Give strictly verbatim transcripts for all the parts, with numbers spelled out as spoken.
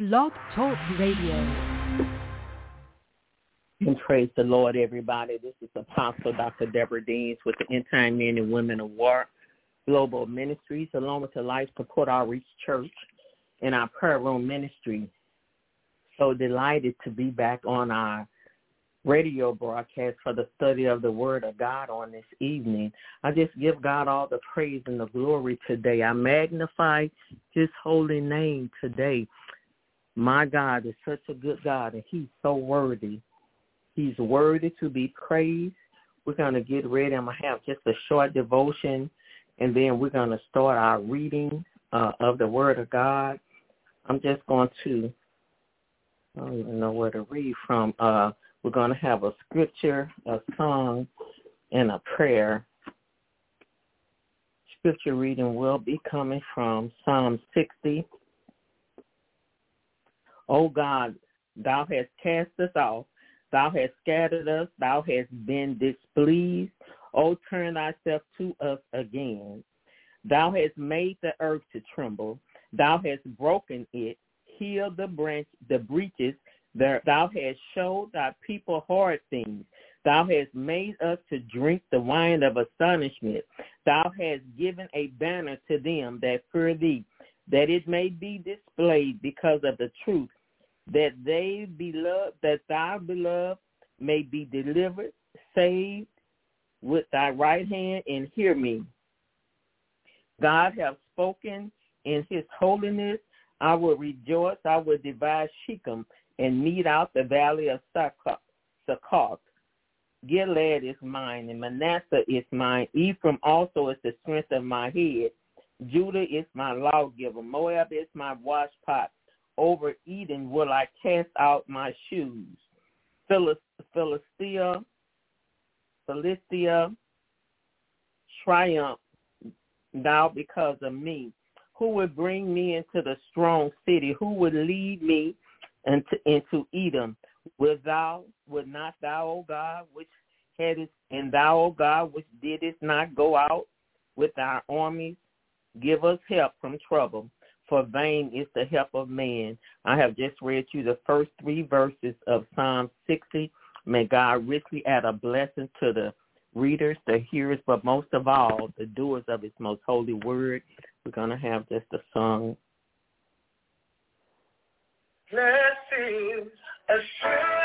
Blog Talk Radio. And praise the Lord, everybody. This is Apostle Doctor Deborah Deans with the End Time Men and Women of War Global Ministries, along with the Life Support Outreach Church and our prayer room ministry. So delighted to be back on our radio broadcast for the study of the Word of God on this evening. I just give God all the praise and the glory today. I magnify His holy name today. My God is such a good God, and He's so worthy. He's worthy to be praised. We're going to get ready. I'm going to have just a short devotion, and then we're going to start our reading uh, of the Word of God. I'm just going to, I don't even know where to read from. Uh, we're going to have a scripture, a song, and a prayer. Scripture reading will be coming from Psalm sixty. O God, thou hast cast us off. Thou hast scattered us. Thou hast been displeased. O turn thyself to us again. Thou hast made the earth to tremble. Thou hast broken it. Heal the branch, the breaches. There, thou hast showed thy people hard things. Thou hast made us to drink the wine of astonishment. Thou hast given a banner to them that fear thee, that it may be displayed because of the truth, that they beloved, that thy beloved may be delivered, saved with thy right hand, and hear me. God hath spoken in his holiness. I will rejoice. I will divide Shechem and mete out the valley of Succoth. Gilead is mine, and Manasseh is mine. Ephraim also is the strength of my head. Judah is my lawgiver. Moab is my washpot. Over Eden will I cast out my shoes. Philistia, Philistia, triumph thou because of me. Who would bring me into the strong city? Who would lead me into, into Edom? Would thou, would not thou, O God, which hadst, and thou, O God, which didst not go out with our armies, give us help from trouble. For vain is the help of man. I have just read you the first three verses of Psalm sixty. May God richly add a blessing to the readers, the hearers, but most of all, the doers of his most holy word. We're going to have just a song. Blessings assured.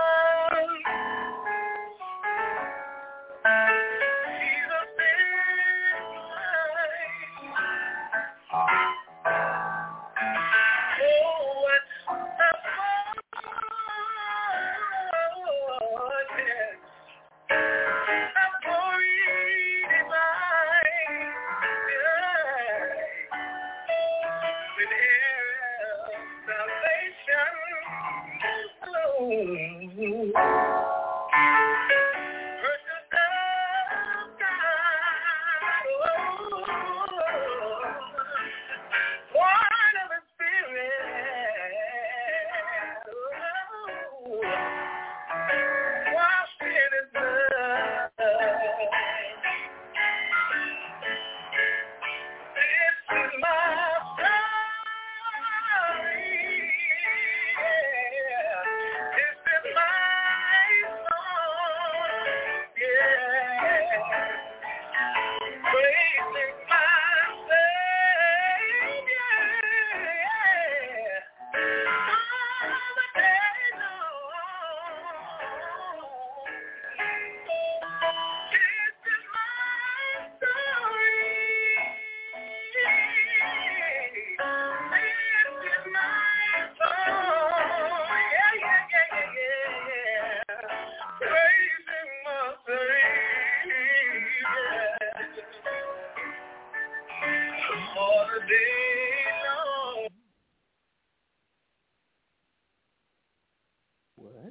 What?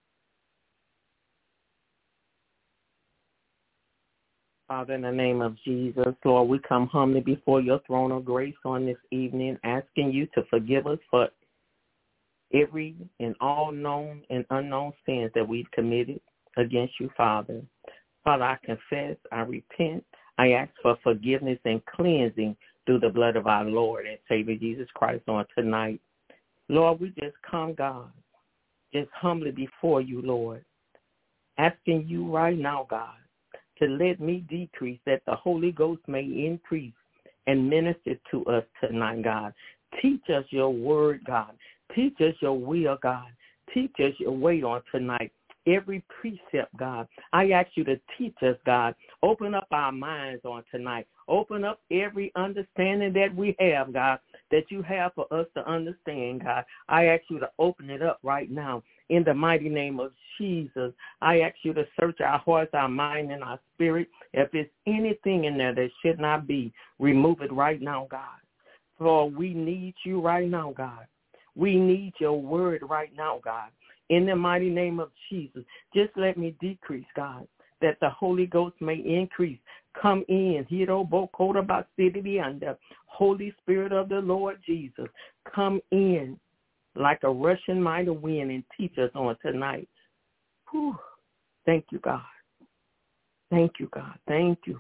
Father, in the name of Jesus, Lord, we come humbly before your throne of grace on this evening, asking you to forgive us for every and all known and unknown sins that we've committed against you, Father. Father, I confess, I repent, I ask for forgiveness and cleansing through the blood of our Lord and Savior Jesus Christ on tonight. Lord, we just come, God, just humbly before you, Lord, asking you right now, God, to let me decrease that the Holy Ghost may increase and minister to us tonight, God. Teach us your word, God. Teach us your will, God. Teach us your way on tonight. Every precept, God, I ask you to teach us, God. Open up our minds on tonight. Open up every understanding that we have, God, that you have for us to understand, God. I ask you to open it up right now in the mighty name of Jesus. I ask you to search our hearts, our mind, and our spirit. If there's anything in there that should not be, remove it right now, God. For we need you right now, God. We need your word right now, God. In the mighty name of Jesus, just let me decrease, God, that the Holy Ghost may increase. Come in. Holy Spirit of the Lord Jesus, come in like a rushing mighty wind and teach us on tonight. Whew. Thank you, God. Thank you, God. Thank you.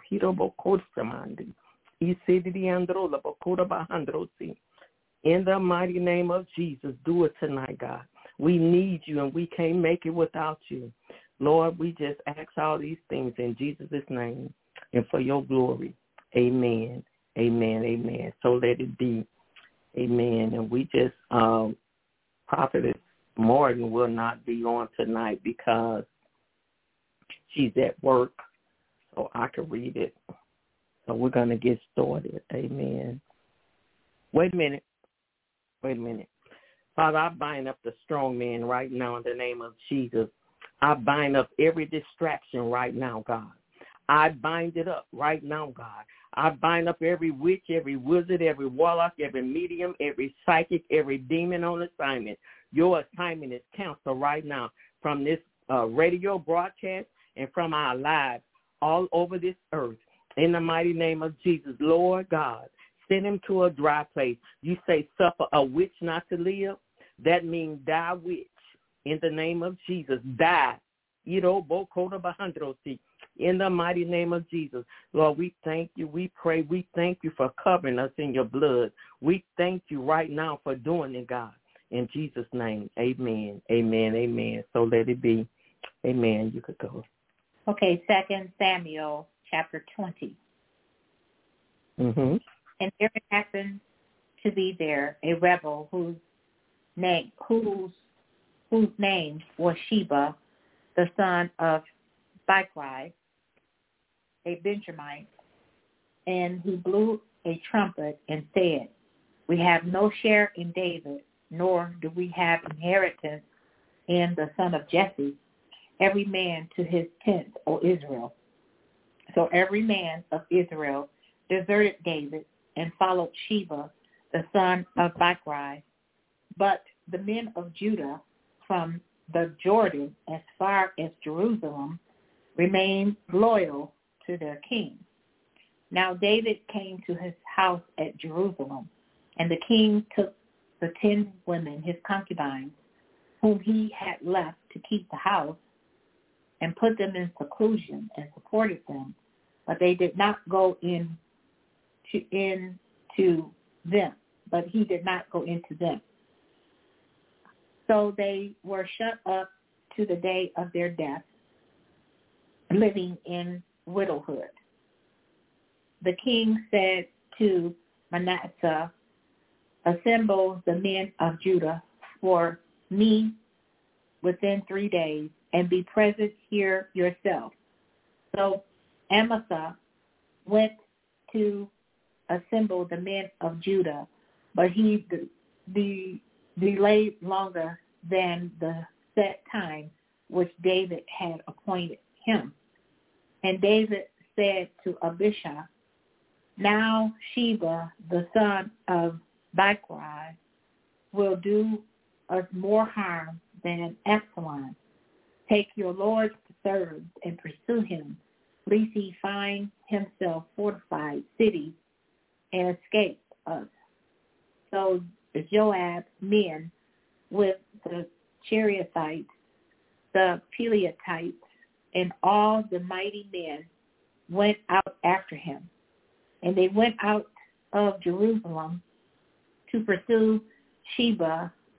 In the mighty name of Jesus, do it tonight, God. We need you, and we can't make it without you. Lord, we just ask all these things in Jesus' name and for your glory. Amen, amen, amen. So let it be. Amen. And we just, um, Prophetess Morgan will not be on tonight because she's at work, so I can read it. So we're going to get started. Amen. Wait a minute. Wait a minute. Father, I bind up the strong man right now in the name of Jesus. I bind up every distraction right now, God. I bind it up right now, God. I bind up every witch, every wizard, every warlock, every medium, every psychic, every demon on assignment. Your assignment is canceled right now from this uh, radio broadcast and from our lives all over this earth. In the mighty name of Jesus, Lord God, send him to a dry place. You say suffer a witch not to live. That means die witch. In the name of Jesus, die. In the mighty name of Jesus, Lord, we thank you. We pray. We thank you for covering us in your blood. We thank you right now for doing it, God. In Jesus' name, amen, amen, amen. So let it be. Amen. You could go. Okay, Second Samuel chapter twenty. Mm-hmm. And there happened to be there a rebel whose name whose whose name was Sheba, the son of Bichri, a Benjamite, and he blew a trumpet and said, "We have no share in David, nor do we have inheritance in the son of Jesse. Every man to his tent, O Israel." So every man of Israel deserted David and followed Sheba, the son of Bichri. But the men of Judah from the Jordan as far as Jerusalem remained loyal to their king. Now David came to his house at Jerusalem, and the king took the ten women, his concubines, whom he had left to keep the house, and put them in seclusion and supported them, but they did not go in to, into them, but he did not go into them. So they were shut up to the day of their death, living in widowhood. The king said to Manasseh, "Assemble the men of Judah for me within three days, and be present here yourself." So Amasa went to assemble the men of Judah, but he the, the delayed longer than the set time which David had appointed him. And David said to Abishai, "Now Sheba, the son of Bichri, will do us more harm than Absalom. Take your Lord's servants and pursue him, lest he find himself fortified cities and escape us." So the Joab's men with the Cherethites, the Pelethites, and all the mighty men went out after him. And they went out of Jerusalem to pursue Sheba,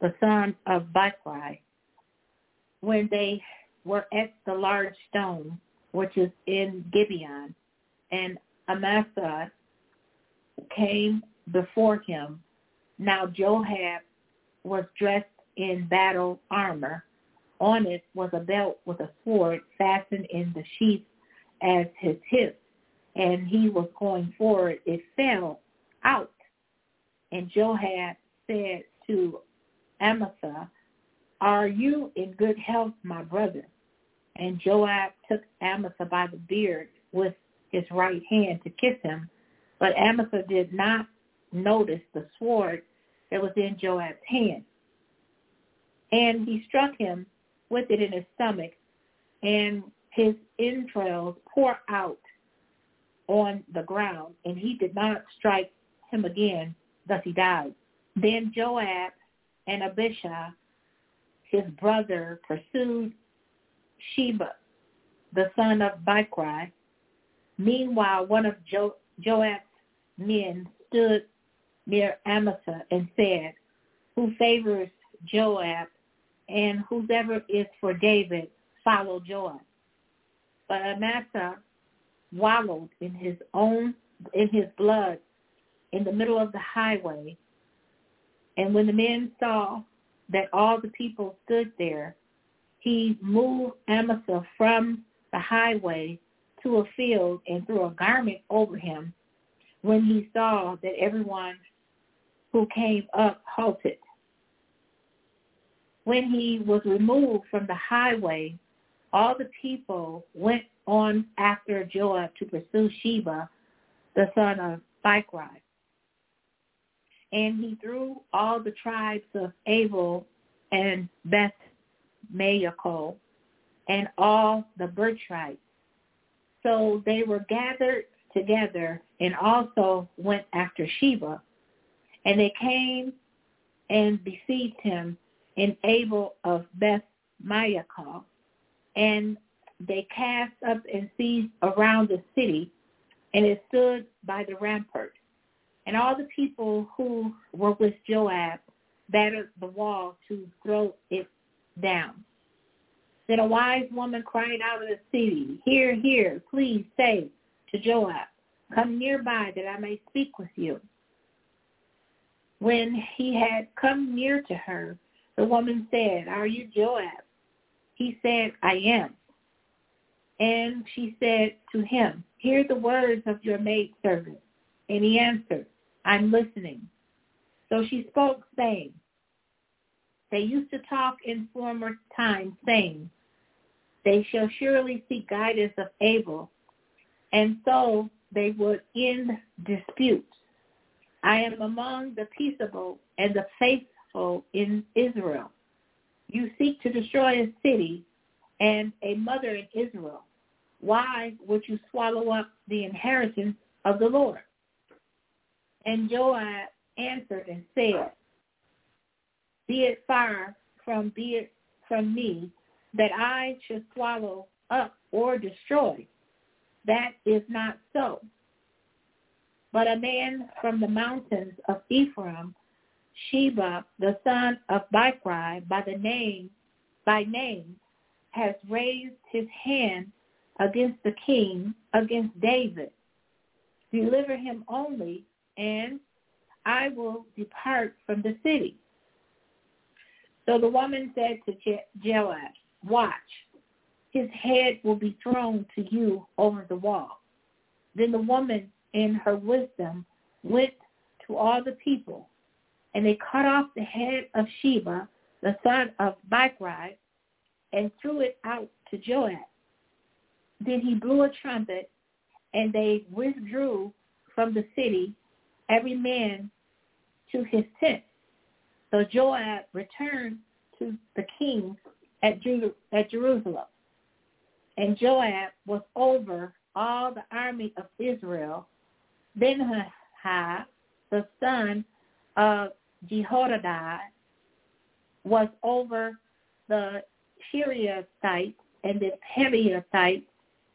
the son of Bichri, when they were at the large stone, which is in Gibeon, and Amasa came before him. Now Joab was dressed in battle armor. On it was a belt with a sword fastened in the sheath as his hips, and he was going forward. It fell out, and Joab said to Amasa, "Are you in good health, my brother?" And Joab took Amasa by the beard with his right hand to kiss him, but Amasa did not notice the sword that was in Joab's hand. And he struck him with it in his stomach, and his entrails poured out on the ground, and he did not strike him again, thus he died. Then Joab and Abishai, his brother, pursued Sheba, the son of Bichri. Meanwhile, one of jo- Joab's men stood near Amasa and said, "Who favors Joab, and whoever is for David, follow Joab." But Amasa wallowed in his own in his blood in the middle of the highway. And when the men saw that all the people stood there, he moved Amasa from the highway to a field and threw a garment over him. When he saw that everyone who came up halted. When he was removed from the highway, all the people went on after Joab to pursue Sheba, the son of Bichri. And he threw all the tribes of Abel and Beth Maachol and all the Birchites. So they were gathered together and also went after Sheba. And they came and besieged him in Abel of Beth Maachol, and they cast up and seized around the city, and it stood by the rampart. And all the people who were with Joab battered the wall to throw it down. Then a wise woman cried out of the city, "Hear, hear, please say to Joab, come nearby that I may speak with you." When he had come near to her, the woman said, "Are you Joab?" He said, "I am." And she said to him, "Hear the words of your maidservant." And he answered, "I'm listening." So she spoke, saying, "They used to talk in former times, saying, they shall surely seek guidance of Abel, and so they would end disputes. I am among the peaceable and the faithful in Israel. You seek to destroy a city and a mother in Israel. Why would you swallow up the inheritance of the Lord?" And Joab answered and said, "Be it far from be it from me that I should swallow up or destroy. That is not so. But a man from the mountains of Ephraim, Sheba, the son of Bichri, by the name, by name, has raised his hand against the king, against David. Deliver him only, and I will depart from the city." So the woman said to Je- Joab, "Watch, his head will be thrown to you over the wall." Then the woman, in her wisdom, went to all the people, and they cut off the head of Sheba, the son of Bichri, and threw it out to Joab. Then he blew a trumpet, and they withdrew from the city, every man to his tent. So Joab returned to the king at, Jer- at Jerusalem. And Joab was over all the army of Israel. Benaiah, the son of Jehoiada, was over the Shereathites and the Pelethites.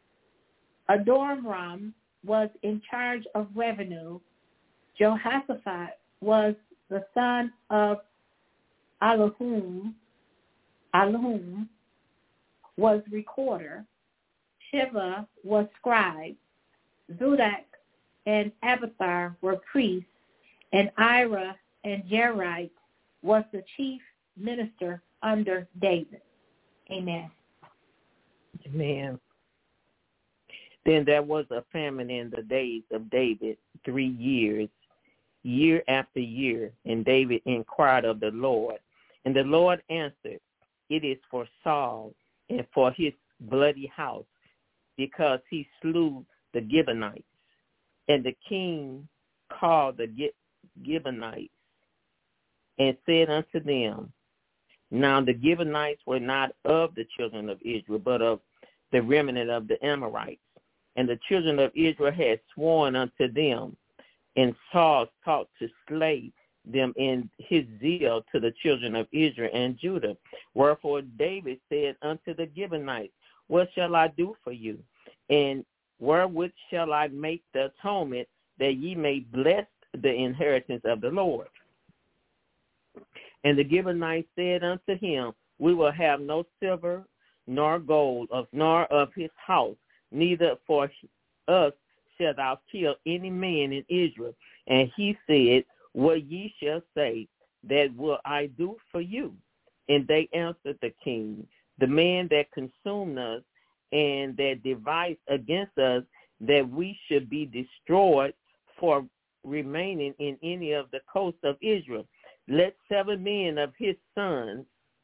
Adoniram was in charge of revenue. Jehoshaphat was the son of Alahum, Alahum was recorder, Shiva was scribe, Zudak and Abathar were priests, and Ira and Jerite was the chief minister under David. Amen. Amen. Then there was a famine in the days of David three years, year after year, and David inquired of the Lord. And the Lord answered, it is for Saul and for his bloody house, because he slew the Gibeonites. And the king called the Gibeonites and said unto them, now the Gibeonites were not of the children of Israel, but of the remnant of the Amorites. And the children of Israel had sworn unto them, and Saul sought to slay them in his zeal to the children of Israel and Judah. Wherefore David said unto the Gibeonites, what shall I do for you? And wherewith shall I make the atonement, that ye may bless the inheritance of the Lord? And the Gibeonites said unto him, we will have no silver nor gold, of, nor of his house, neither for us shalt thou kill any man in Israel. And he said, what ye shall say, that will I do for you. And they answered the king, the man that consumed us and that devised against us, that we should be destroyed for remaining in any of the coasts of Israel. Let seven men of his sons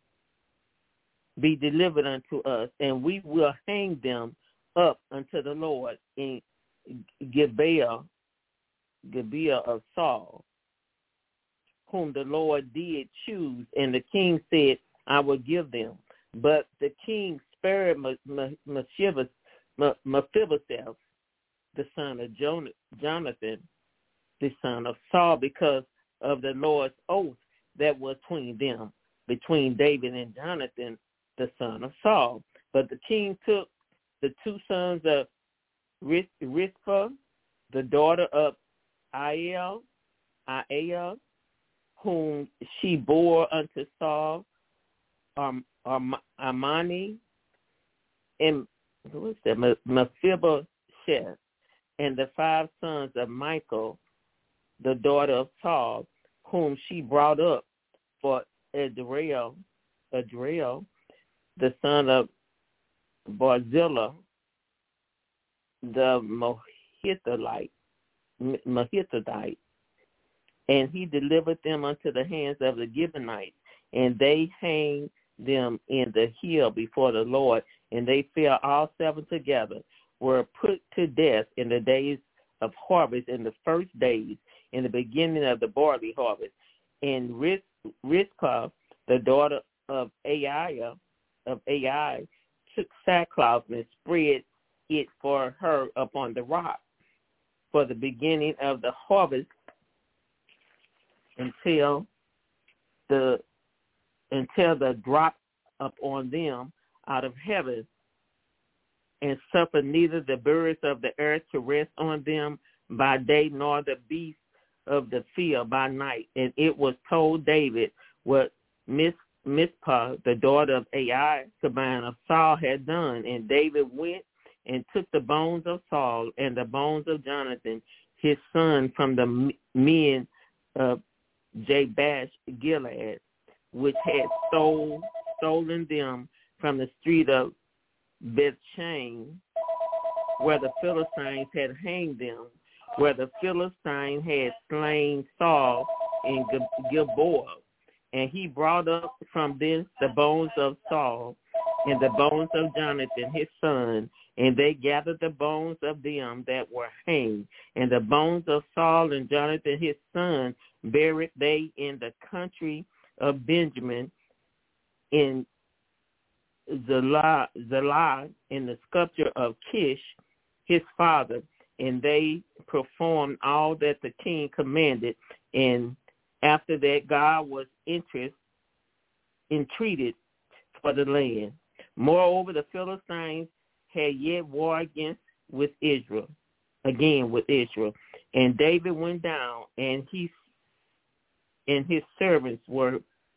be delivered unto us, and we will hang them up unto the Lord in Gibeah, Gibeah of Saul, whom the Lord did choose. And the king said, I will give them. But the king spared Mephibosheth, the son of Jonathan, the son of Saul, because of the Lord's oath that was between them, between David and Jonathan, the son of Saul. But the king took the two sons of Rizpah, the daughter of Aiel, Aiel, whom she bore unto Saul, um, um, Amani, and what's that? Mephibosheth, and the five sons of Michal, the daughter of Saul, whom she brought up for Adriel, Adriel, the son of Barzillai, the Mahithalite, Mahithalite, and he delivered them unto the hands of the Gibeonites, and they hanged them in the hill before the Lord, and they fell all seven together, were put to death in the days of harvest, in the first days, in the beginning of the barley harvest. And Rizpah, the daughter of Aiah, of Ai, took sackcloth and spread it for her upon the rock for the beginning of the harvest until the until the drop upon them out of heaven, and suffered neither the birds of the earth to rest on them by day, nor the beasts of the field by night. And it was told David what Miss Mizpah, the daughter of Ai, concubine of Saul, had done. And David went and took the bones of Saul and the bones of Jonathan, his son, from the men of Jabesh Gilead, which had stole, stolen them from the street of Bethshan, where the Philistines had hanged them, where the Philistine had slain Saul in Gilboa. And he brought up from this the bones of Saul and the bones of Jonathan his son, and they gathered the bones of them that were hanged, and the bones of Saul and Jonathan his son buried they in the country of Benjamin, in Zelah, Zelah, in the sculpture of Kish his father. And they performed all that the king commanded. And after that, God was interest, entreated for the land. Moreover, the Philistines had yet war against with Israel, again with Israel. And David went down, and he and his servants were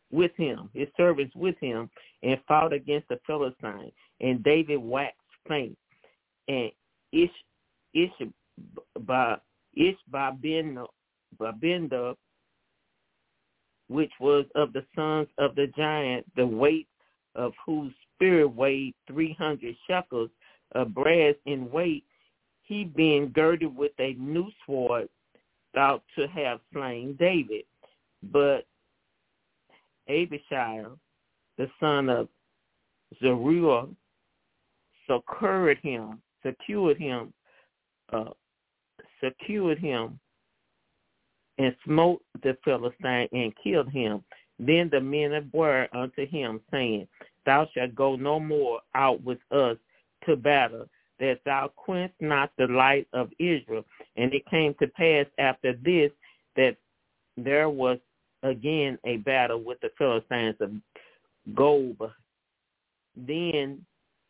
with him, his servants with him, and fought against the Philistines. And David waxed faint, and Ish, Ish, by Ish by Benda, which was of the sons of the giant, the weight of whose spear weighed three hundred shekels of brass in weight, he being girded with a new sword, thought to have slain David. But Abishai, the son of Zeruiah, secured him, secured him, uh, secured him, and smote the Philistine and killed him. Then the men abhorred unto him, saying, Thou shalt go no more out with us to battle, that thou quench not the light of Israel. And it came to pass after this that there was again a battle with the Philistines of Gob. Then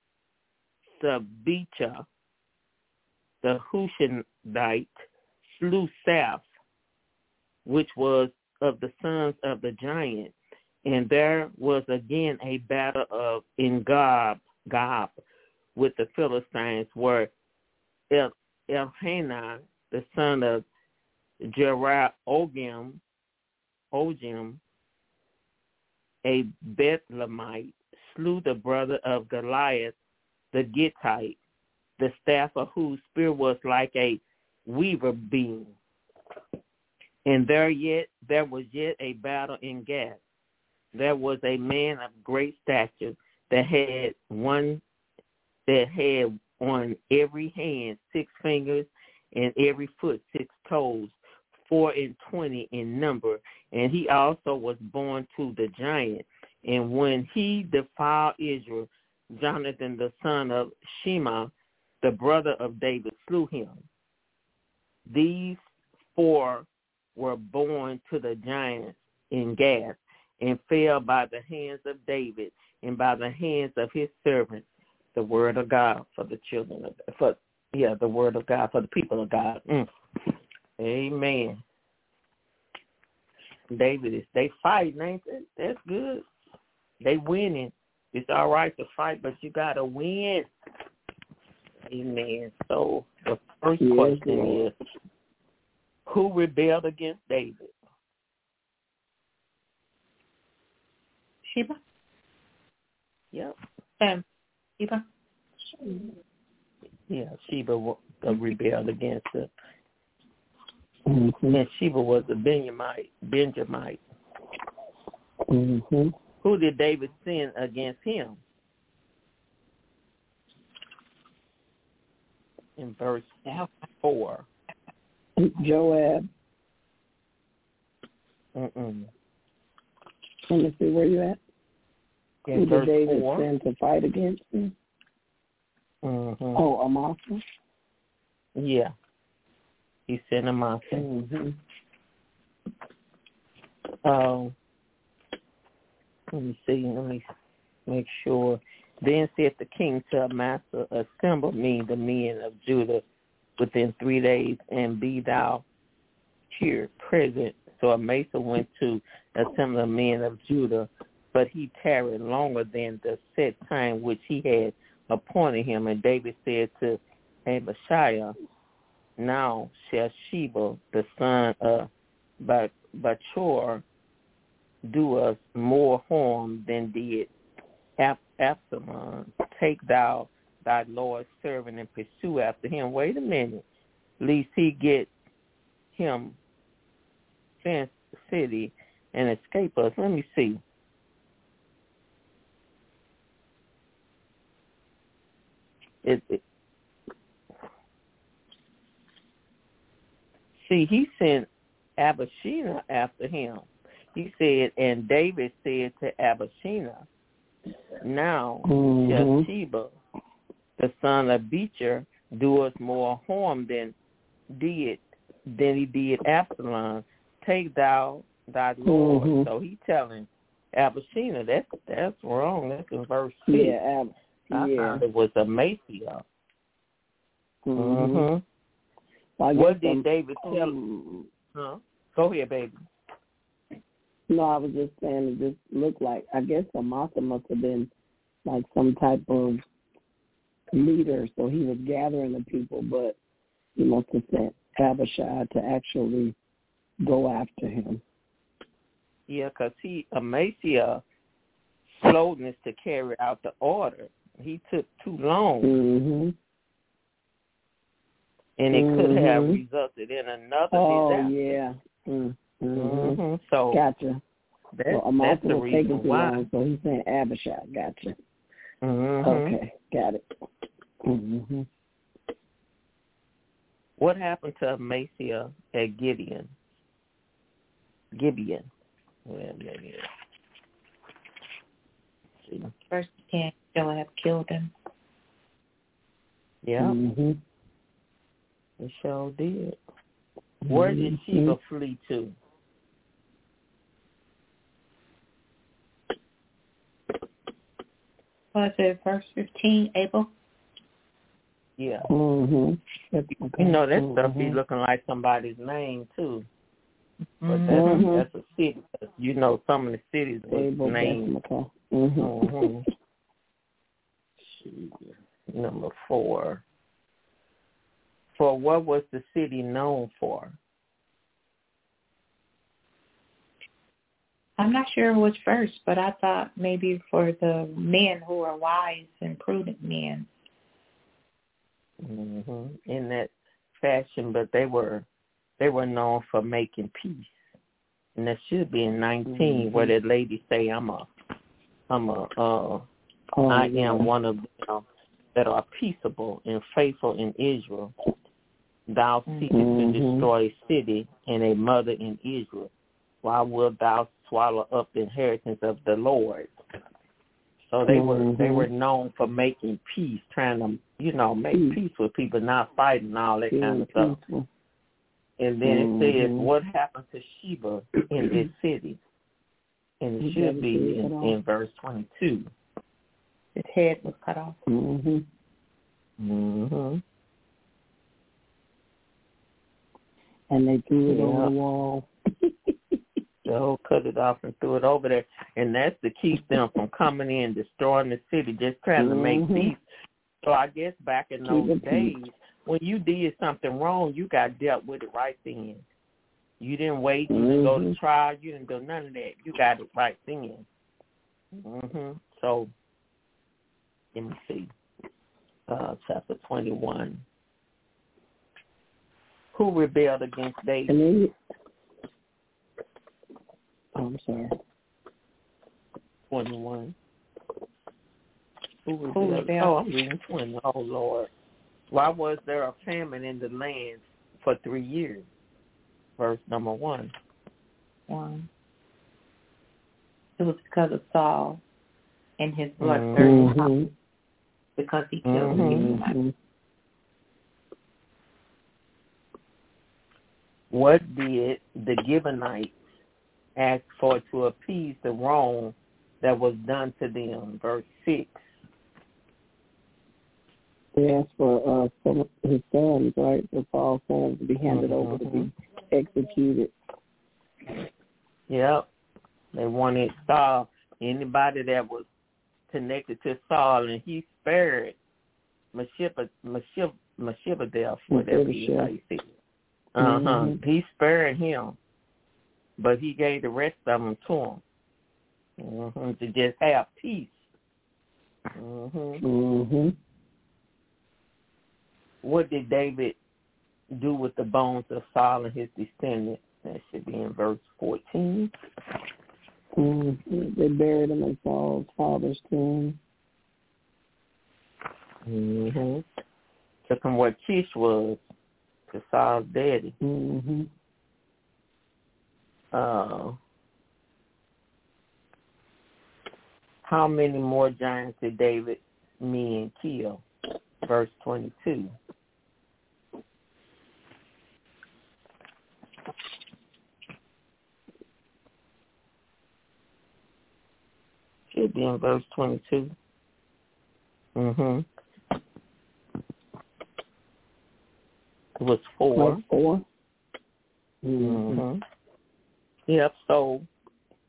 Sabicha, the Hushathite, slew Saph, which was of the sons of the giant. And there was again a battle of in Gob, Gob with the Philistines, where El, Elhanan, the son of Jerah-Ogim, Ogim, a Bethlehemite, slew the brother of Goliath, the Gittite, the staff of whose spear was like a weaver beam. And there yet there was yet a battle in Gath. There was a man of great stature that had one that had on every hand six fingers, and every foot six toes, four and twenty in number. And he also was born to the giant. And when he defiled Israel, Jonathan, the son of Shema, the brother of David, slew him. These four were born to the giants in Gath, and fell by the hands of David and by the hands of his servants. The word of God for the children of for yeah, the word of God for the people of God. Mm. Amen. David is they fighting, ain't they? That's good. They winning. It's all right to fight, but you gotta win. Amen. So the first yes, question Lord. is, who rebelled against David? Sheba. Yep. Um, Sheba. Yeah, Sheba uh, rebelled against it. Mm-hmm. And Sheba was a Benjamite. Benjamite. Mm-hmm. Who did David sin against him? In verse four. Joab. Mm-mm. Let me see where you at. In Who verse did David four. send to fight against him? Mm-hmm. Oh, Amasa? Yeah. He sent Amasa. Mm-hmm. Um, let me see. Let me make sure. Then said the king to Amasa, assemble me the men of Judah within three days, and be thou here present. So Amasa went to assemble the men of Judah, but he tarried longer than the set time which he had appointed him. And David said to Abishai, now shall Sheba, the son of Bachor, do us more harm than did Absalom. Take thou thy Lord's servant and pursue after him. Wait a minute, lest he get him fenced city and escape us. Let me see. It, it, see, he sent Abishai after him. He said, and David said to Abishai, now mm-hmm. shall Sheba, the son of Becher, do us more harm than did than he did Absalom. Take thou thy Lord. Mm-hmm. So he telling Abishai, that's that's wrong. That's in verse six. Yeah, Ab- I yeah. thought it was Amasa. Mm-hmm. Mm-hmm. Well, what did them, David tell? um, Huh? Go ahead, baby. No, I was just saying it just looked like, I guess Amasa must have been like some type of leader, so he was gathering the people, but he must have sent Abishai to actually go after him. Yeah, because he, Amasa, slowness to carry out the order. He took too long. Mm-hmm. And it mm-hmm. could have resulted in another oh, disaster. Oh, yeah. Mm-hmm. Mm-hmm. So gotcha. That, so Amasa that's the was reason taking too why. long, so he's saying Abishai. Gotcha. Mm-hmm. Okay, got it. Mm-hmm. What happened to Amasa at Gibeon? Gibeon. Well, maybe. See. Verse ten, Joab killed him. Yeah. Mm-hmm. It sure did. Where did mm-hmm. Sheba flee to? Was it verse fifteen, Abel? Yeah. Mm-hmm. Okay. You know, that mm-hmm. stuff be looking like somebody's name, too. But that's, mm-hmm. that's a city. You know, some of the cities with names. Mm-hmm. Mm-hmm. Number four. For what was the city known for? I'm not sure which verse, but I thought maybe for the men who are wise and prudent men. Mm-hmm. In that fashion, but they were they were known for making peace, and that should be in nineteen, mm-hmm. where that lady say, "I'm a, I'm a, uh, oh, I yeah. am one of them that are peaceable and faithful in Israel. Thou seekest mm-hmm. to destroy a city and a mother in Israel. Why wilt thou swallow up the inheritance of the Lord?" So they were mm-hmm. they were known for making peace, trying to, you know, make peace, peace with people, not fighting and all that yeah, kind of stuff. Peaceful. And then mm-hmm. it says, what happened to Sheba in this city? And it should be in, in verse twenty-two. His head was cut off. Mm-hmm. Mm-hmm. And they threw it yeah. on the wall. So cut it off and threw it over there. And that's to keep them from coming in, destroying the city, just trying mm-hmm. to make peace. So I guess back in those keep days, when you did something wrong, you got dealt with it right then. You didn't wait. You mm-hmm. didn't go to trial. You didn't do none of that. You got it right then. Mm-hmm. So let me see. Uh, chapter twenty-one. Who rebelled against David? Oh, I'm sorry. twenty-one. Who rebelled? Who rebelled? Oh, I'm reading twenty. Oh, Lord. Why was there a famine in the land for three years? Verse number one. One. It was because of Saul and his blood mm-hmm. because he killed mm-hmm. him. What did the Gibeonites ask for to appease the wrong that was done to them? Verse six. He asked for uh, some of his sons, right, the Saul's sons to be handed mm-hmm. over to be executed. Yep. They wanted Saul, anybody that was connected to Saul, and he spared Meshibbath, Meshib, Meshibbath, whatever you say. Uh-huh. Mm-hmm. He spared him, but he gave the rest of them to him mm-hmm. to just have peace. Mm-hmm. Mm-hmm. What did David do with the bones of Saul and his descendants? That should be in verse fourteen. Mm-hmm. They buried him in Saul's father's tomb. Mm-hmm. Took him where Kish was, to Saul's daddy. Mm-hmm. Uh, how many more giants did David men kill? Verse twenty-two. Should be in verse twenty-two. Mm-hmm. It was four. Like four? Mm-hmm. Yep, so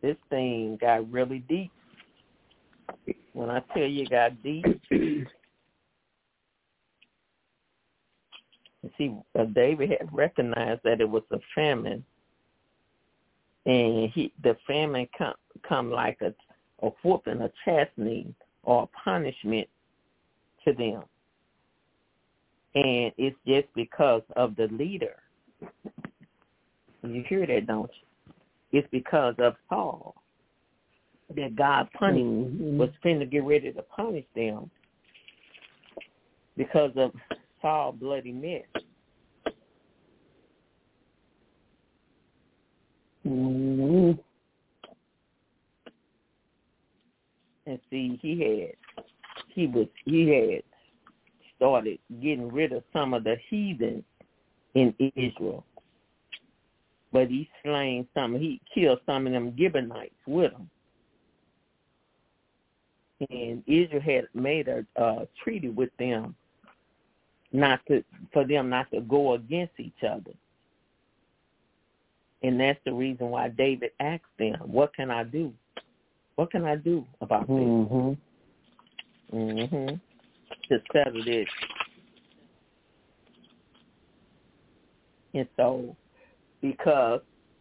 this thing got really deep. When I tell you it got deep, you see, uh, David had recognized that it was a famine, and he the famine come come like a a whooping, a chastening, or a punishment to them, and it's just because of the leader. You hear that, don't you? It's because of Saul that God punished, mm-hmm. was finna get ready to punish them because of Saul's bloody mess. Mm-hmm. And see, he had, he was, he had started getting rid of some of the heathens in Israel. But he slain some, he killed some of them Gibeonites with him. And Israel had made a uh, treaty with them not to, for them not to go against each other. And that's the reason why David asked them, what can I do? What can I do about this? Mm-hmm. Mm-hmm. To settle this. And so, because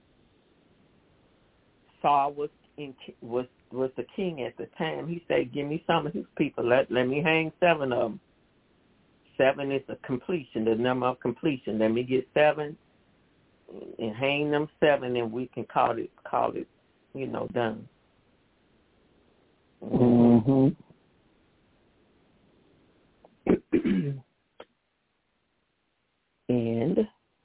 Saul was in, was was the king at the time, he said, give me some of his people. Let, let me hang seven of them. Seven is the completion, the number of completion. Let me get seven and hang them seven, and we can call it, call it, you know, done. Mm-hmm. And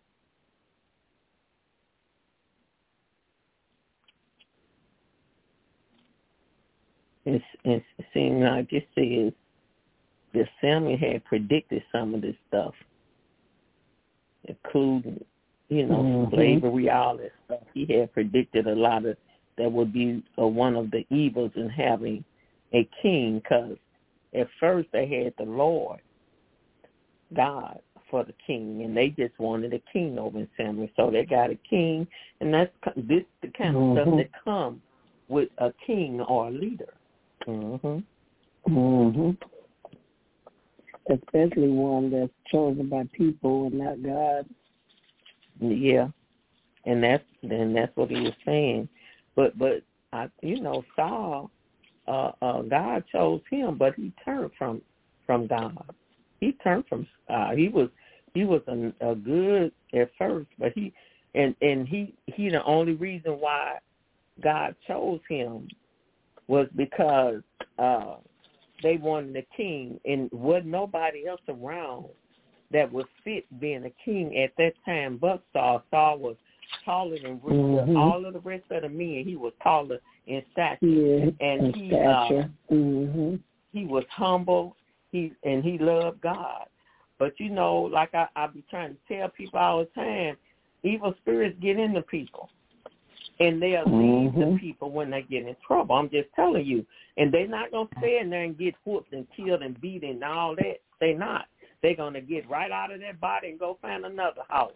it's, it's, it seems like it says that Samuel had predicted some of this stuff, including, you know, mm-hmm. slavery, all that stuff. He had predicted a lot of that would be uh, one of the evils in having a king, because at first they had the Lord, God, for the king, and they just wanted a king over in Samuel. So they got a king, and that's this the kind of mm-hmm. stuff that comes with a king or a leader. Mm-hmm. Mm-hmm. Especially one that's chosen by people and not God. Yeah, and that's and that's what he was saying. But but I, you know, Saul, uh, uh, God chose him, but he turned from from God. He turned from uh, he was he was a, a good at first, but he and and he he the only reason why God chose him was because uh, they wanted a king, and wasn't nobody else around that was fit being a king at that time but Saul. Saul was taller than mm-hmm. all of the rest of the men. He was taller in stature, yeah, and in he stature. Uh, mm-hmm. he was humble. He and he loved God. But you know, like I, I be trying to tell people all the time, evil spirits get into people, and they'll leave mm-hmm. the people when they get in trouble. I'm just telling you, and they're not gonna stay in there and get whooped and killed and beat and all that. They're not. They're gonna get right out of that body and go find another house.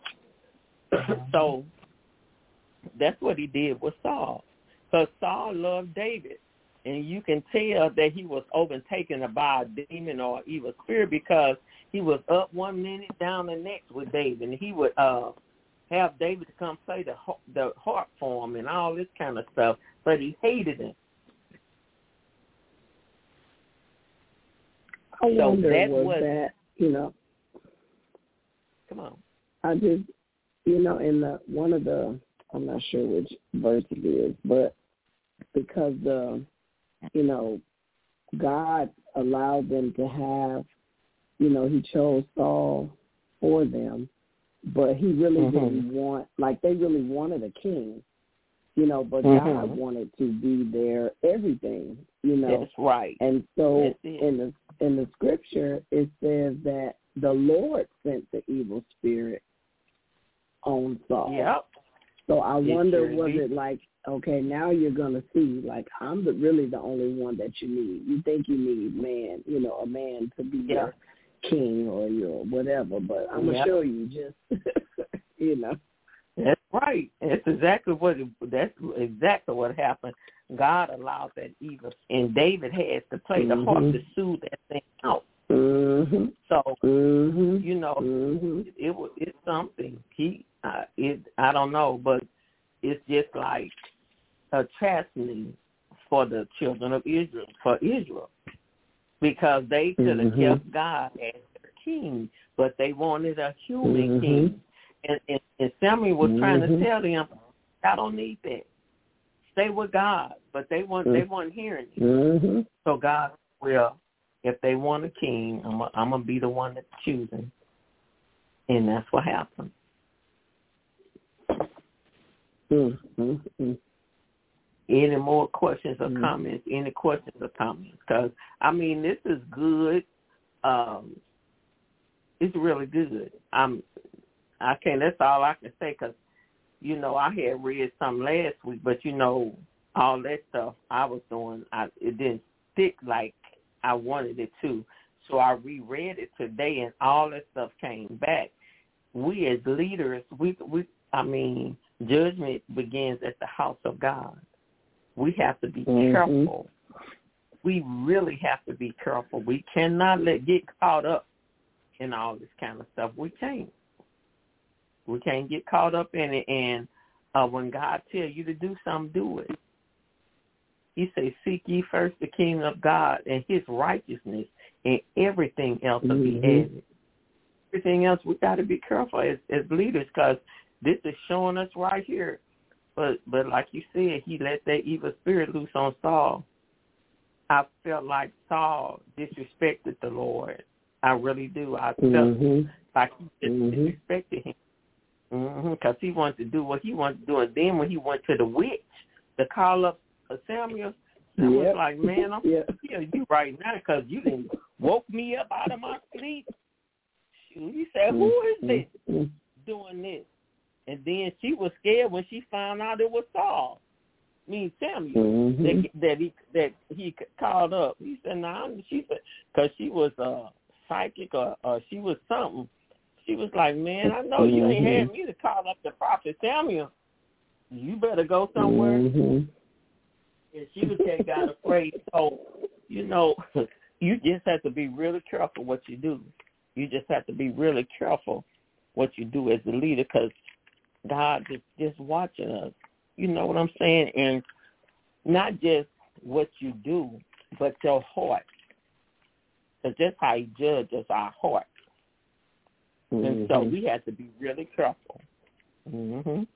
So that's what he did with Saul, because Saul loved David. And you can tell that he was overtaken by a demon or evil spirit, because he was up one minute, down the next with David. And he would uh, have David to come play the the harp for him and all this kind of stuff, but he hated him. I so wonder that was, was that, you know. Come on. I just, you know, in the one of the, I'm not sure which verse it is, but because the, you know, God allowed them to have, you know, he chose Saul for them, but he really mm-hmm. didn't want, like they really wanted a king, you know, but mm-hmm. God wanted to be their everything, you know. That's right. And so in the in the scripture, it says that the Lord sent the evil spirit on Saul. Yep. So I it wonder, sure was be. it like, okay, now you're going to see, like, I'm the, really the only one that you need. You think you need man, you know, a man to be yeah. your king or your whatever, but I'm going to yep. show you just, you know. That's right. That's exactly what it, that's exactly what happened. God allowed that evil, and David has to play the mm-hmm. harp to soothe that thing out. Mm-hmm. So mm-hmm. you know, mm-hmm. it, it was it's something. He, uh, it I don't know, but it's just like a chastening for the children of Israel, for Israel, because they could have mm-hmm. kept God as their king, but they wanted a human mm-hmm. king. And, and, and Samuel was mm-hmm. trying to tell them, I don't need that. Stay with God. But they weren't, mm-hmm. they weren't hearing it. Mm-hmm. So God, well, if they want a king, I'm going I'm to be the one that's choosing. And that's what happened. Mm-hmm. Any more questions or mm-hmm. comments? Any questions or comments? Because, I mean, this is good. Um, it's really good. I'm, I can't, that's all I can say, because, you know, I had read some last week, but, you know, all that stuff I was doing, I, it didn't stick like I wanted it to. So I reread it today, and all that stuff came back. We as leaders, we, we, I mean, judgment begins at the house of God. We have to be mm-hmm. careful. We really have to be careful. We cannot let get caught up in all this kind of stuff. We can't. We can't get caught up in it. And uh, when God tells you to do something, do it. He says, seek ye first the kingdom of God and his righteousness, and everything else will mm-hmm. be added. Everything else, we got to be careful as, as leaders, because this is showing us right here. But but like you said, he let that evil spirit loose on Saul. I felt like Saul disrespected the Lord. I really do. I felt mm-hmm. like he just mm-hmm. disrespected him. Because mm-hmm, he wanted to do what he wanted to do. And then when he went to the witch to call up Samuel, Samuel yep. was like, man, I'm yep. here you right now because you didn't woke me up out of my sleep. He said, who is this mm-hmm. doing this? And then she was scared when she found out it was Saul. I mean, Samuel, mm-hmm. that, that he that he called up. He said, "No," nah, she said, because she was uh, psychic or, or she was something. She was like, "Man, I know you ain't had me to call up the prophet Samuel. You better go somewhere." Mm-hmm. And she was that got afraid. So, you know, you just have to be really careful what you do. You just have to be really careful what you do as a leader, because God is just watching us. You know what I'm saying? And not just what you do, but your heart. Because that's how he judges our heart. Mm-hmm. And so we have to be really careful. Mm-hmm. And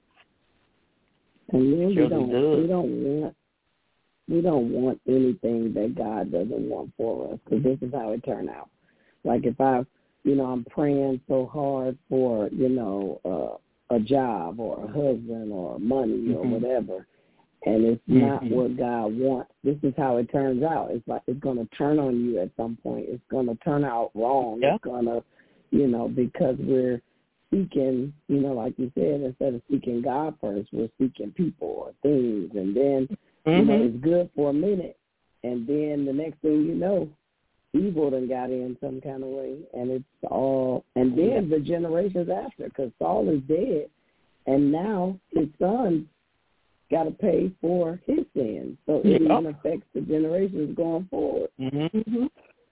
then we don't, we don't want we don't want anything that God doesn't want for us, because this is how it turned out. Like if I, you know, I'm praying so hard for, you know, uh, a job or a husband or money mm-hmm. or whatever, and it's mm-hmm. not what God wants, this is how it turns out. It's like it's going to turn on you at some point. It's going to turn out wrong. Yeah. It's going to, you know, because we're seeking, you know, like you said, instead of seeking God first, we're seeking people or things, and then, mm-hmm. you know, it's good for a minute, and then the next thing you know, evil done got in some kind of way, and it's all, and then the generations after, because Saul is dead, and now his son got to pay for his sins, so it yeah. even affects the generations going forward. Mm-hmm.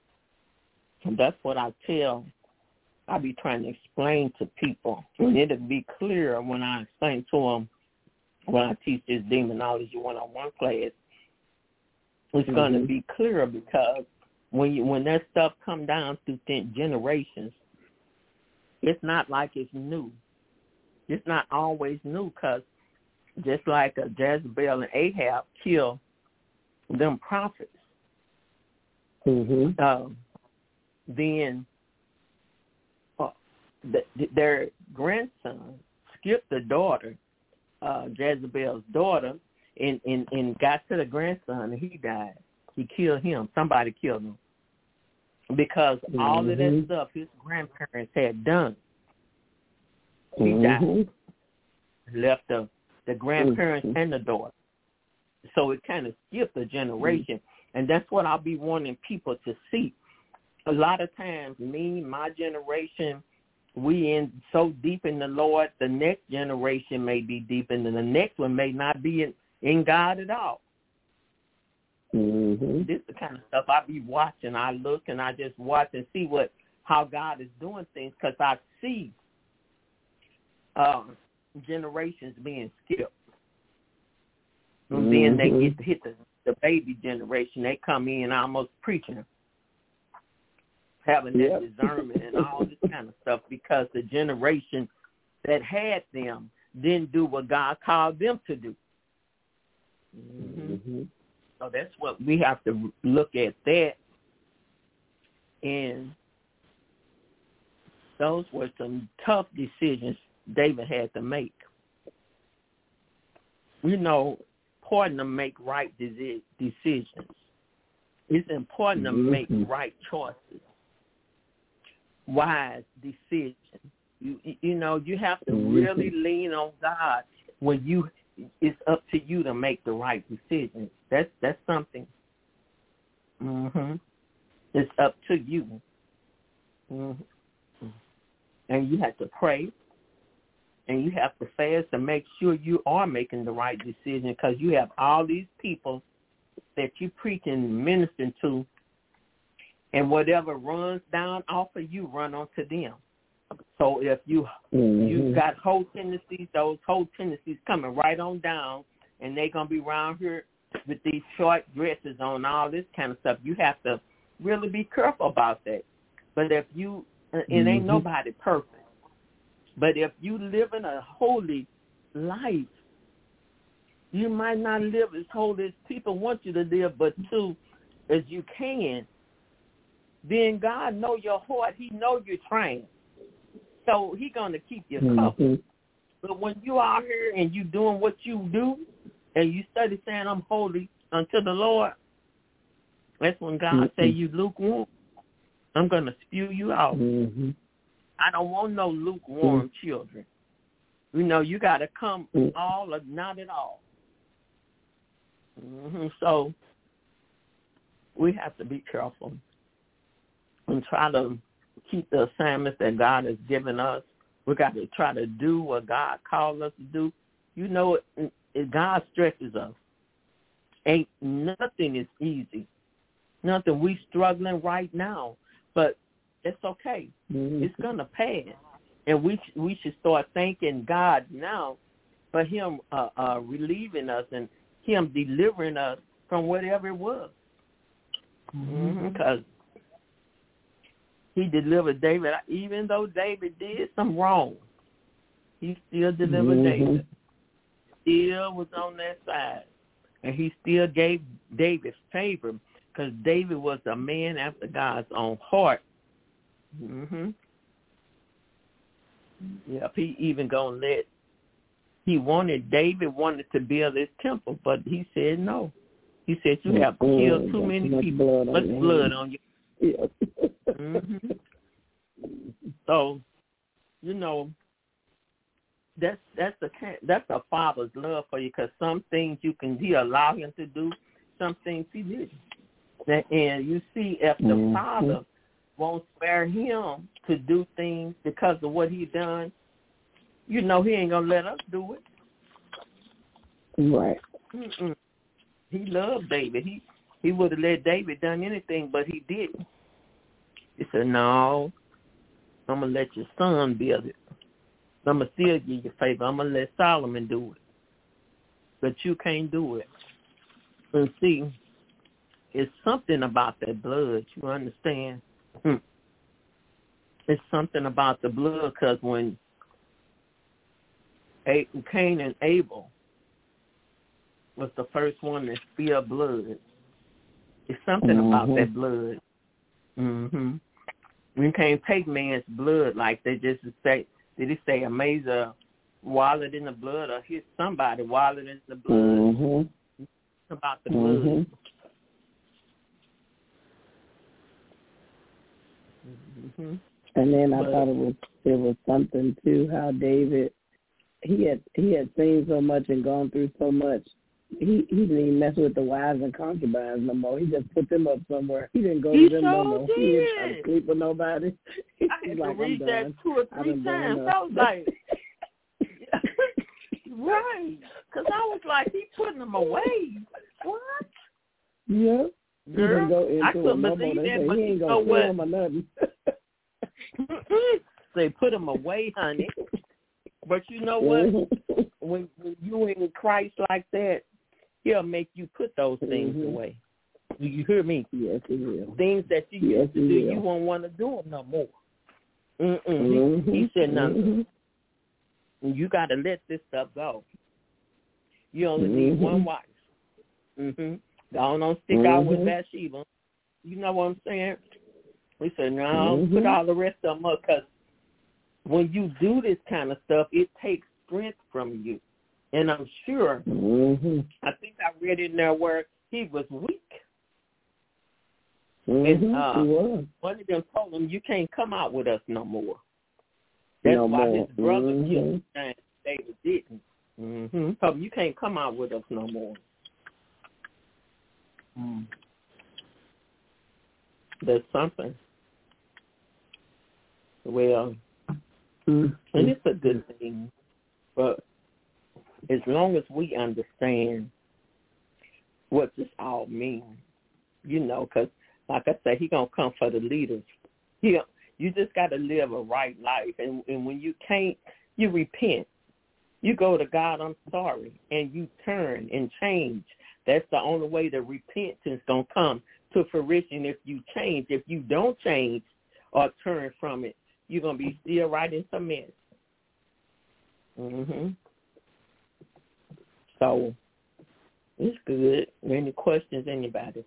And that's what I tell, I be trying to explain to people, and it'll be clear when I explain to them, when I teach this demonology one-on-one class, it's mm-hmm. going to be clear, because When you when that stuff come down through generations, it's not like it's new. It's not always new, because just like a Jezebel and Ahab killed them prophets, mm-hmm. um, then uh, the, their grandson skipped the daughter, uh, Jezebel's daughter, and, and, and got to the grandson, and he died. He killed him. Somebody killed him. Because mm-hmm. all of that stuff his grandparents had done, he mm-hmm. died. Left the, the grandparents mm-hmm. and the daughter. So it kind of skipped a generation. Mm-hmm. And that's what I'll be wanting people to see. A lot of times, me, my generation, we in so deep in the Lord, the next generation may be deep, and the next one may not be in, in God at all. Mm-hmm. This is the kind of stuff I be watching. I look and I just watch and see what how God is doing things, because I see uh, generations being skipped. And mm-hmm. then they get to hit the, the baby generation. They come in almost preaching, having yep. that discernment and all this kind of stuff, because the generation that had them didn't do what God called them to do. Mm-hmm. Mm-hmm. So that's what we have to look at that. And those were some tough decisions David had to make. You know, important to make right decisions. It's important to make right choices, wise decisions. You you know, you have to really lean on God when you. It's up to you to make the right decisions. That's that's something. Mm-hmm. It's up to you. Mm-hmm. And you have to pray, and you have to fast to make sure you are making the right decision, because you have all these people that you preach and minister to, and whatever runs down off of you, run onto them. So if you mm-hmm. you got whole tendencies, those whole tendencies coming right on down, and they're going to be around here with these short dresses on, all this kind of stuff. You have to really be careful about that. But if you, and mm-hmm. ain't nobody perfect, but if you live in a holy life, you might not live as holy as people want you to live, but too as you can. Then God know your heart. He know you're trying. So he's going to keep you covered. Mm-hmm. But when you out here and you doing what you do, and you study saying, I'm holy unto the Lord, that's when God mm-hmm. say you lukewarm. I'm going to spew you out. Mm-hmm. I don't want no lukewarm mm-hmm. children. You know, you got to come mm-hmm. all or not at all. Mm-hmm. So we have to be careful and try to keep the assignments that God has given us. We got to try to do what God called us to do. You know, it, it, God stretches us. Ain't nothing is easy. Nothing. We struggling right now, but it's okay. Mm-hmm. It's gonna pass, and we we should start thanking God now for Him uh, uh, relieving us and Him delivering us from whatever it was. Because mm-hmm. He delivered David, even though David did some wrong. He still delivered mm-hmm. David. Still was on that side. And he still gave David favor, because David was a man after God's own heart. Mm-hmm. Yep, he even gonna let, he wanted, David wanted to build his temple, but he said no. He said, you have mm-hmm. killed too many much people, blood much blood on you. Yeah. mm-hmm. So, you know, that's that's a that's a father's love for you, because some things you can he allow him to do, some things he didn't. And you see, if the mm-hmm. father won't spare him to do things because of what he done, you know he ain't gonna let us do it. Right. Mm-mm. He loved David. He he would have let David done anything, but he didn't. He said, no, I'm going to let your son build it. I'm going to still give you favor. I'm going to let Solomon do it. But you can't do it. And see, it's something about that blood, you understand? Hmm. It's something about the blood, because when Cain and Abel was the first one to spill blood, it's something mm-hmm. about that blood. Mm-hmm. We can't take man's blood like they just say. Did he say a Mazor wallowed in the blood, or hit somebody wallowed in the blood? Mm-hmm. It's about the mm-hmm. blood. Mm-hmm. And then I but, thought it was it was something too, how David he had he had seen so much and gone through so much he he didn't even mess with the wives and concubines no more. He just put them up somewhere. He didn't go he to them sure no more. Did. He didn't try to sleep with nobody. He's I had like, to read I'm that done. two or three times. I was like, right, because I was like, he putting them away. What? Yeah. He Girl, didn't go into I couldn't no believe more. They that, say but he you ain't know gonna what? film or nothing. They put them away, honey. But you know what? when, when you in Christ like that, he'll make you put those things mm-hmm. away. Do you hear me? Yes, he will. Things that you yes, used to do, will. you won't want to do them no more. Mm-mm. Mm-hmm. He, he said, no, mm-hmm. you got to let this stuff go. You only mm-hmm. need one wife. Mm-hmm. Don't, don't stick mm-hmm. out with Bathsheba. You know what I'm saying? We said, no, mm-hmm. put all the rest of them up, because when you do this kind of stuff, it takes strength from you. And I'm sure, mm-hmm. I think I read in there where he was weak. Mm-hmm. And uh, he was. one of them told him, you can't come out with us no more. That's no why more. his brother mm-hmm. killed him, and David didn't. Mm-hmm. Told him, you can't come out with us no more. Mm. There's something. Well, mm-hmm. and it's a good thing, but as long as we understand what this all means, you know, because like I said, he going to come for the leaders. He, you just got to live a right life. And, and when you can't, you repent. You go to God, I'm sorry, and you turn and change. That's the only way that repentance going to come to fruition if you change. If you don't change or turn from it, you're going to be still right in some mess. Mm-hmm. So it's good. Any questions, anybody?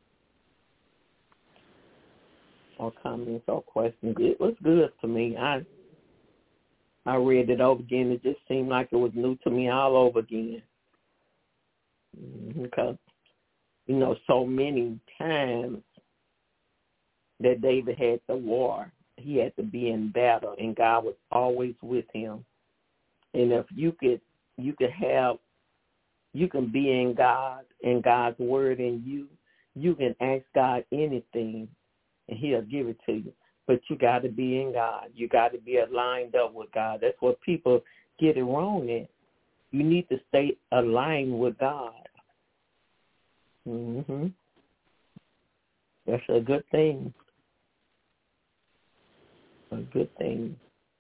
Or comments or questions? It was good to me. I I read it over again. It just seemed like it was new to me all over again. Because, you know, so many times that David had the war, he had to be in battle, and God was always with him. And if you could, you could have, you can be in God and God's word in you, you can ask God anything, and he'll give it to you. But you got to be in God. You got to be aligned up with God. That's what people get it wrong in. You need to stay aligned with God. Mm-hmm. That's a good thing. A good thing.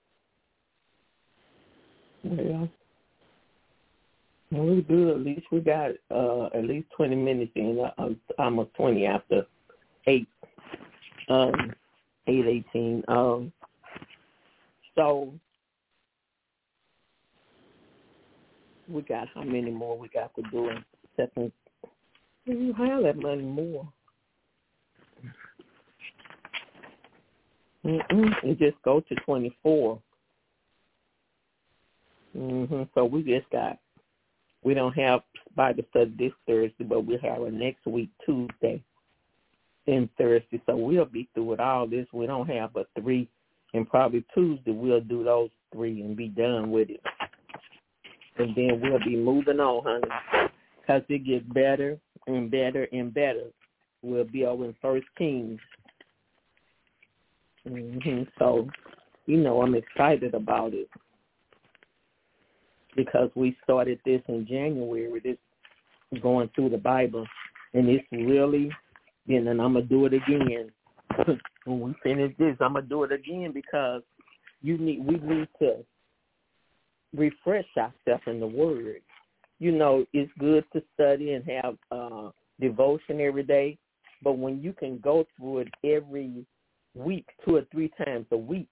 Well, we're good. At least we got uh, at least twenty minutes in. Uh, almost twenty after eight. Um, eight eighteen. Um, so we got how many more we got to do in second? You have that many more. Mm-mm. You just go to twenty-four. Mm-hmm. So we just got, we don't have Bible study this Thursday, but we have it next week, Tuesday and Thursday. So we'll be through with all this. We don't have but three, and probably Tuesday we'll do those three and be done with it. And then we'll be moving on, honey, because it gets better and better and better. We'll be over in First Kings. Mm-hmm. So, you know, I'm excited about it because we started this in January, this going through the Bible, and it's really, and then I'm going to do it again. When we finish this, I'm going to do it again because you need. we need to refresh ourselves in the Word. You know, it's good to study and have uh, devotion every day, but when you can go through it every week, two or three times a week,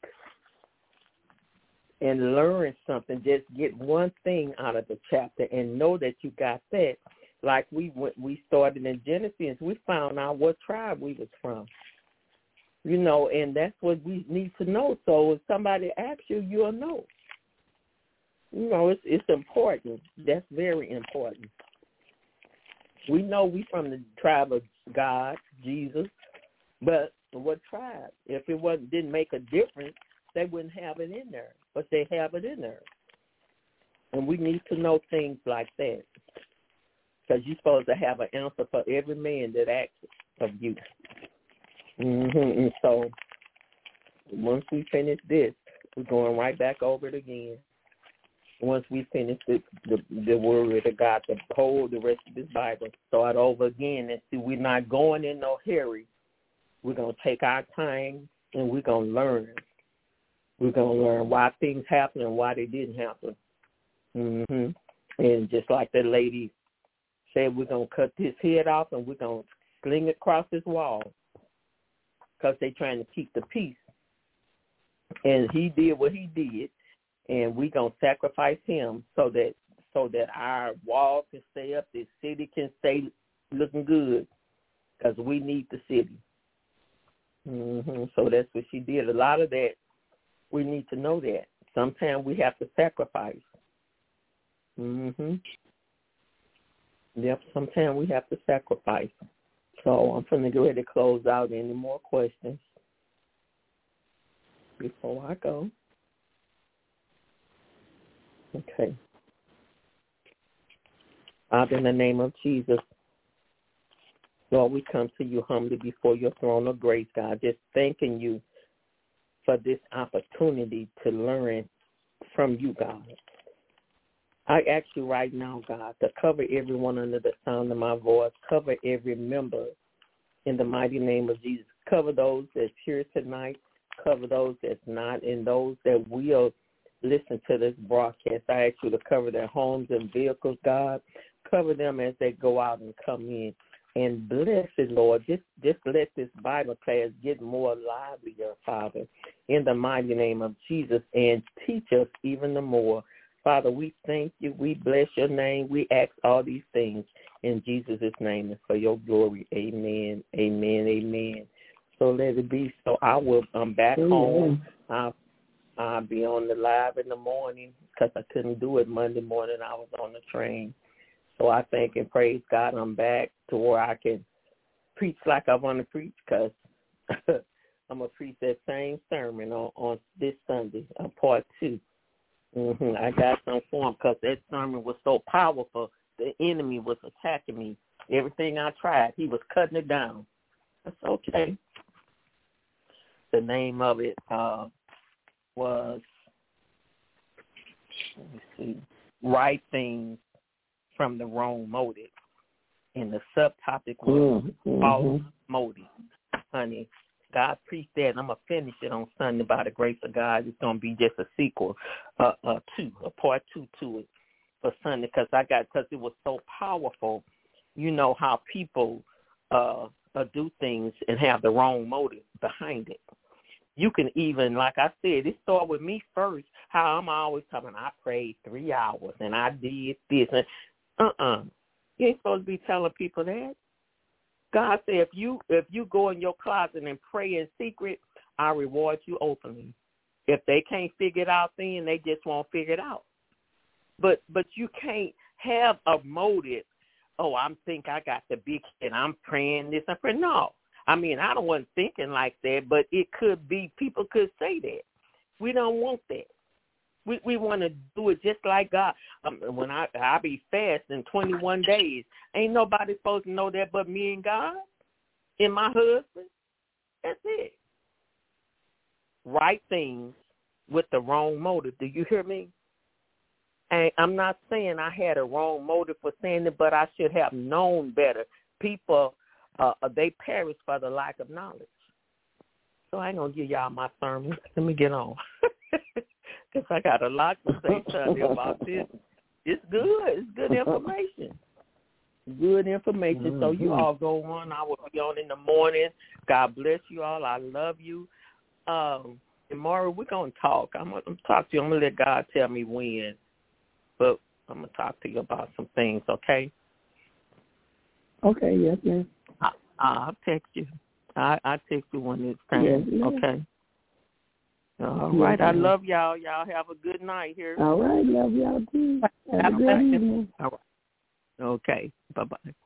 and learn something, just get one thing out of the chapter and know that you got that. Like we went, we started in Genesis, we found out what tribe we was from. You know, and that's what we need to know. So if somebody asks you, you'll know. You know, it's it's important. That's very important. We know we from the tribe of God, Jesus, but what tribe? If it wasn't didn't make a difference, they wouldn't have it in there. But they have it in there. And we need to know things like that. because you're supposed to have an answer for every man that asks of you. Mm-hmm. And so once we finish this, we're going right back over it again. Once we finish the, the, the word of God, to hold the rest of this Bible, start over again, and see, we're not going in no hurry. We're going to take our time, and we're going to learn. We're going to learn why things happen and why they didn't happen. Mm-hmm. And just like the lady said, we're going to cut this head off, and we're going to sling it across this wall because they're trying to keep the peace. And he did what he did, and we're going to sacrifice him so that so that our wall can stay up, this city can stay looking good, because we need the city. Mm-hmm. So that's what she did. A lot of that, we need to know that. Sometimes we have to sacrifice. Mm-hmm. Yep, sometimes we have to sacrifice. So I'm going to get ready to close out. Any more questions before I go? Okay. Father, in the name of Jesus, Lord, we come to you humbly before your throne of grace, God, just thanking you for this opportunity to learn from you, God. I ask you right now, God, to cover everyone under the sound of my voice, cover every member in the mighty name of Jesus. Cover those that's here tonight, cover those that's not, and those that will listen to this broadcast. I ask you to cover their homes and vehicles, God. Cover them as they go out and come in. And bless it, Lord. Just, just let this Bible class get more livelier, Father, in the mighty name of Jesus, and teach us even the more. Father, we thank you. We bless your name. We ask all these things in Jesus' name and for your glory. Amen, amen, amen. So let it be. So I will, I'm back amen. home. I'll, I'll be on the live in the morning because I couldn't do it Monday morning. I was on the train. So I thank and praise God I'm back to where I can preach like I want to preach, because I'm going to preach that same sermon on, on this Sunday, uh, part two. Mm-hmm. I got some for him because that sermon was so powerful. The enemy was attacking me. Everything I tried, he was cutting it down. That's okay. The name of it uh, was, let me see, Right Things from the Wrong Motive. And the subtopic was mm-hmm. false motive. Honey, God preached that, and I'm going to finish it on Sunday by the grace of God. It's going to be just a sequel, uh, uh, two, a part two to it for Sunday, because I got, because it was so powerful. You know how people uh, uh, do things and have the wrong motive behind it. You can even, like I said, it started with me first, how I'm always talking, I prayed three hours and I did this. And uh-uh. You ain't supposed to be telling people that. God said, if you if you go in your closet and pray in secret, I reward you openly. If they can't figure it out then, they just won't figure it out. But but you can't have a motive, oh, I'm think I got the big and I'm praying this and praying. No. I mean, I don't want thinking like that, but it could be, people could say that. We don't want that. We we want to do it just like God. Um, when I I be fasting twenty-one days, ain't nobody supposed to know that but me and God and my husband. That's it. Right things with the wrong motive. Do you hear me? And I'm not saying I had a wrong motive for saying it, but I should have known better. People, uh, they perish for the lack of knowledge. So I ain't going to give y'all my sermon. Let me get on. Because I got a lot to say Sunday about this. It's good. It's good information. Good information. Mm-hmm. So you all go on. I will be on in the morning. God bless you all. I love you. Um, tomorrow we're going to talk. I'm going to talk to you. I'm going to let God tell me when. But I'm going to talk to you about some things, okay? Okay, yes, ma'am. I, I'll text you. I, I'll text you when it's time, yes, okay? All right. I love y'all. Y'all have a good night here. All right. Love y'all too. Have a good evening. All right. Okay. Bye-bye.